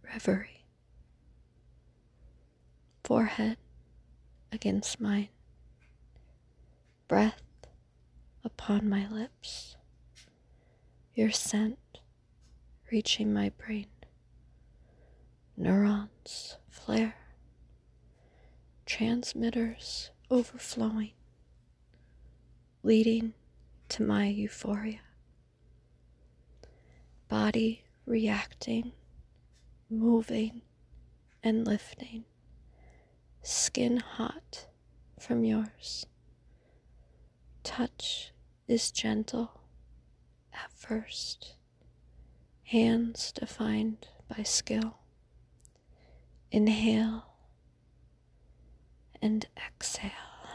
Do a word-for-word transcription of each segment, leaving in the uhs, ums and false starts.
reverie. Forehead against mine, breath upon my lips, your scent reaching my brain, neurons flare, transmitters overflowing, leading to my euphoria, body reacting, moving and lifting, skin hot from yours. Touch is gentle at first, hands defined by skill. Inhale and exhale,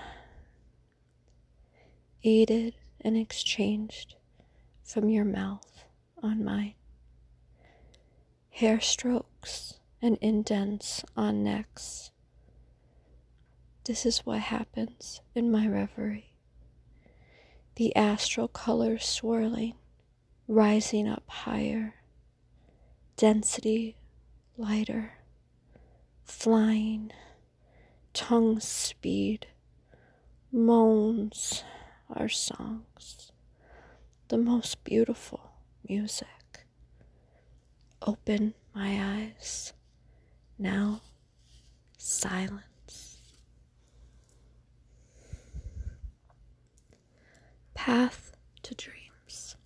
aided and exchanged from your mouth on mine. Hair strokes and indents on necks. This is what happens in my reverie. The astral colors swirling, rising up higher, density lighter, flying, tongue speed, moans our songs, the most beautiful music. Open my eyes, now silence. Path to dreams.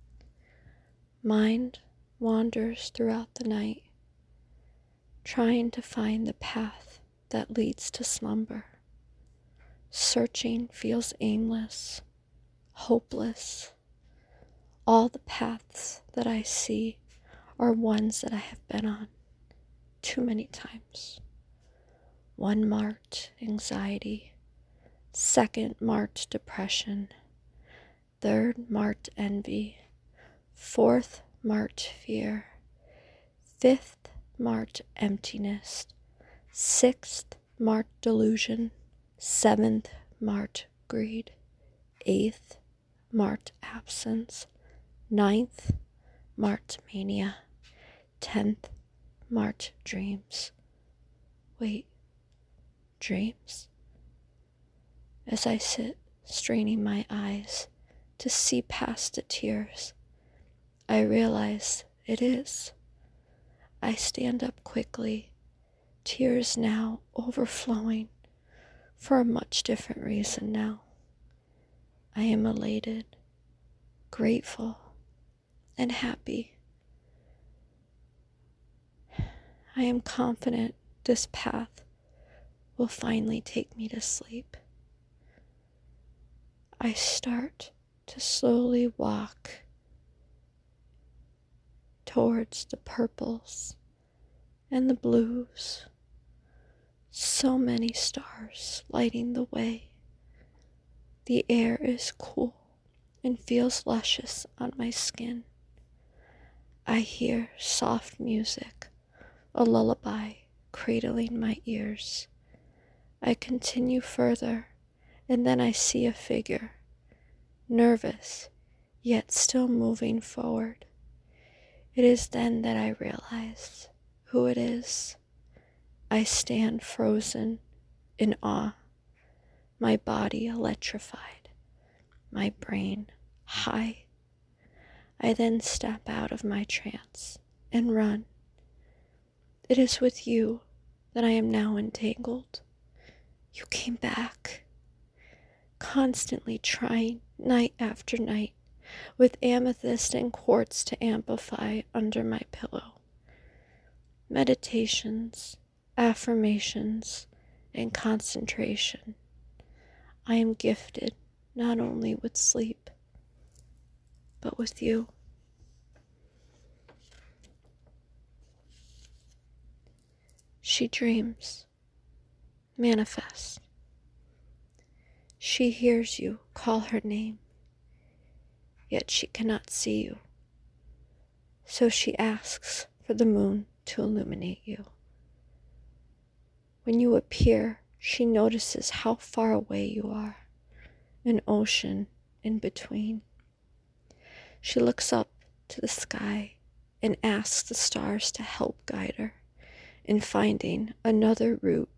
Mind wanders throughout the night, trying to find the path that leads to slumber. Searching feels aimless, hopeless. All the paths that I see are ones that I have been on too many times. One marked anxiety, second marked depression, third marked envy, fourth marked fear, fifth marked emptiness, sixth marked delusion, seventh marked greed, eighth marked absence, ninth marked mania, tenth marked dreams. Wait, dreams? As I sit straining my eyes to see past the tears, I realize it is. I stand up quickly, tears now overflowing for a much different reason now. I am elated, grateful, and happy. I am confident this path will finally take me to sleep. I start to slowly walk towards the purples and the blues. So many stars lighting the way. The air is cool and feels luscious on my skin. I hear soft music, a lullaby cradling my ears. I continue further, and then I see a figure, nervous, yet still moving forward. It is then that I realize who it is. I stand frozen in awe, my body electrified, my brain high. I then step out of my trance and run. It is with you that I am now entangled. You came back, constantly trying night after night with amethyst and quartz to amplify under my pillow. Meditations, affirmations, and concentration. I am gifted not only with sleep, but with you. She dreams, manifest. She hears you call her name, yet she cannot see you. So she asks for the moon to illuminate you. When you appear, she notices how far away you are, an ocean in between. She looks up to the sky and asks the stars to help guide her. in finding another route.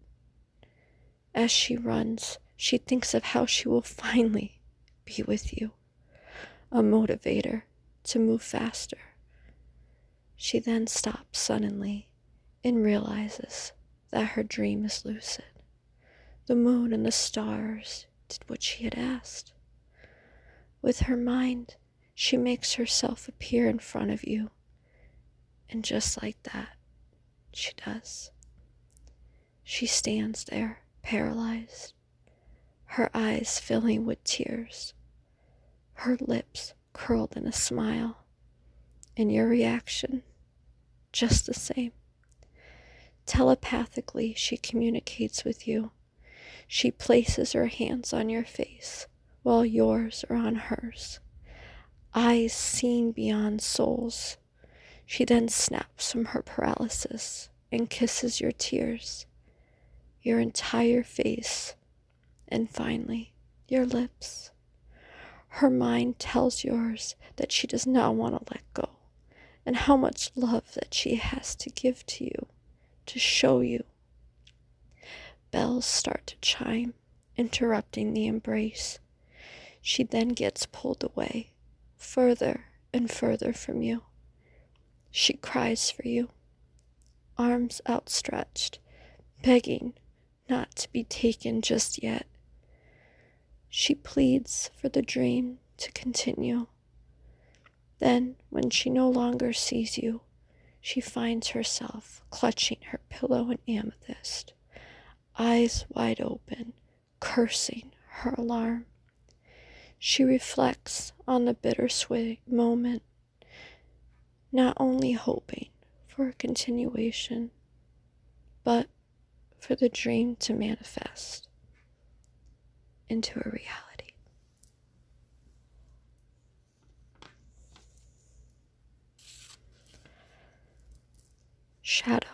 As she runs, she thinks of how she will finally be with you, a motivator to move faster. She then stops suddenly and realizes that her dream is lucid. The moon and the stars did what she had asked. With her mind, she makes herself appear in front of you, and just like that, she does. She stands there, paralyzed, her eyes filling with tears, her lips curled in a smile, and your reaction, just the same. Telepathically, she communicates with you. She places her hands on your face while yours are on hers. Eyes seen beyond souls. She then snaps from her paralysis and kisses your tears, your entire face, and finally, your lips. Her mind tells yours that she does not want to let go, and how much love that she has to give to you, to show you. Bells start to chime, interrupting the embrace. She then gets pulled away, further and further from you. She cries for you, arms outstretched, begging not to be taken just yet. She pleads for the dream to continue. Then, when she no longer sees you, she finds herself clutching her pillow and amethyst, eyes wide open, cursing her alarm. She reflects on the bittersweet moment, not only hoping for a continuation, but for the dream to manifest into a reality. Shadow.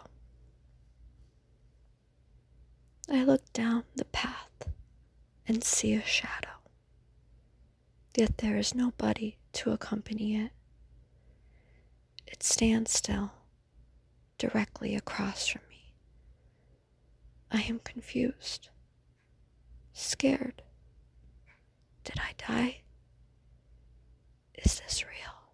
I look down the path and see a shadow, yet there is nobody to accompany it. It stands still, directly across from me. I am confused, scared. Did I die? Is this real?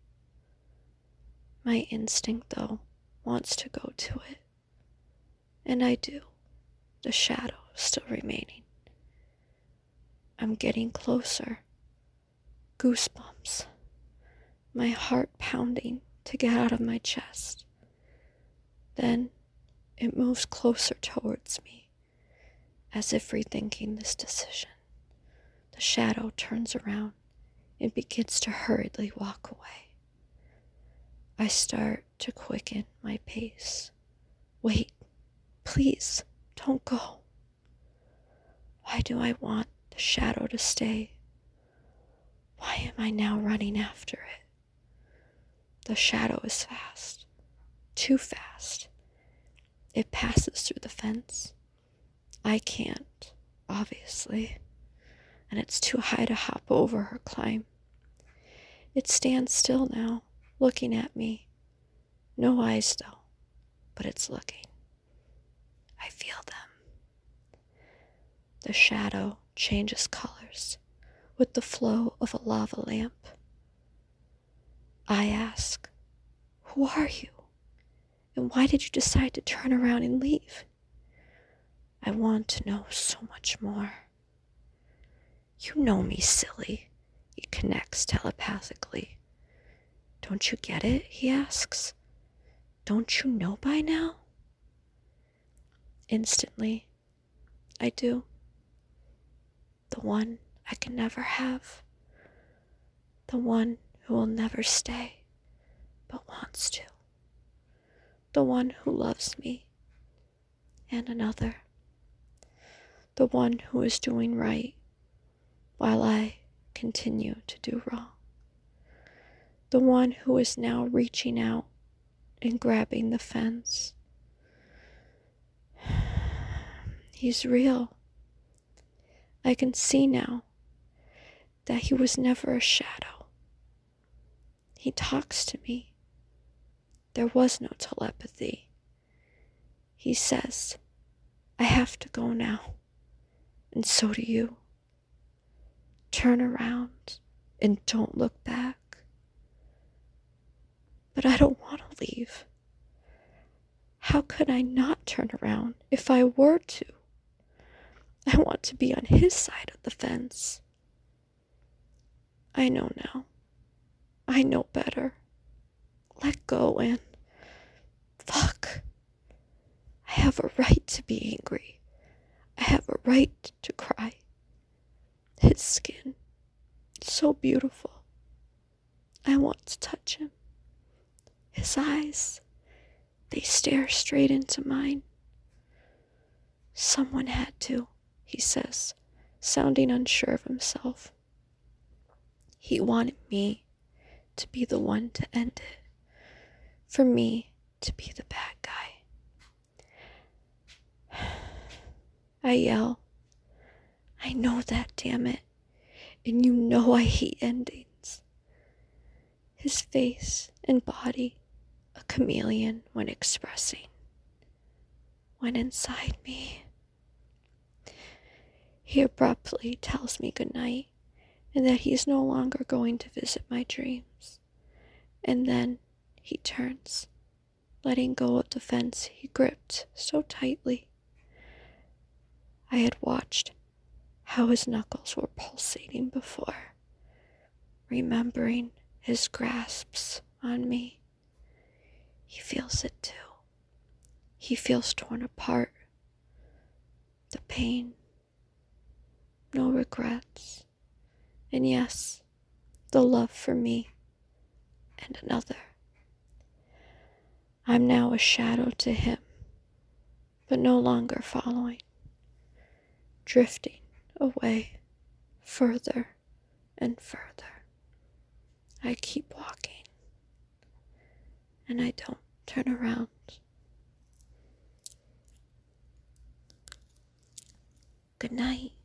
My instinct, though, wants to go to it, and I do, the shadow still remaining. I'm getting closer, goosebumps, my heart pounding to get out of my chest. Then it moves closer towards me, as if rethinking this decision. The shadow turns around and begins to hurriedly walk away. I start to quicken my pace. Wait, please, don't go. Why do I want the shadow to stay? Why am I now running after it? The shadow is fast, too fast. It passes through the fence. I can't, obviously, and it's too high to hop over or climb. It stands still now, looking at me. No eyes, though, but it's looking. I feel them. The shadow changes colors with the flow of a lava lamp. I ask, who are you? And why did you decide to turn around and leave? I want to know so much more. You know me, silly. He connects telepathically. Don't you get it? He asks. Don't you know by now? Instantly, I do. The one I can never have. The one who will never stay, but wants to. The one who loves me, and another. The one who is doing right, while I continue to do wrong. The one who is now reaching out and grabbing the fence. He's real. I can see now that he was never a shadow. He talks to me. There was no telepathy. He says, I have to go now, and so do you. Turn around and don't look back. But I don't want to leave. How could I not turn around if I were to? I want to be on his side of the fence. I know now. I know better. Let go and... Fuck. I have a right to be angry. I have a right to cry. His skin, so beautiful. I want to touch him. His eyes, they stare straight into mine. Someone had to, he says, sounding unsure of himself. He wanted me to be the one to end it, for me to be the bad guy. I yell, I know that, damn it, and you know I hate endings. His face and body, a chameleon when expressing, went inside me. He abruptly tells me goodnight and that he is no longer going to visit my dreams. And then he turns, letting go of the fence he gripped so tightly. I had watched how his knuckles were pulsating before, remembering his grasps on me. He feels it too. He feels torn apart. The pain. No regrets. And yes, the love for me and another. I'm now a shadow to him, but no longer following. Drifting away further and further. I keep walking, and I don't turn around. Good night.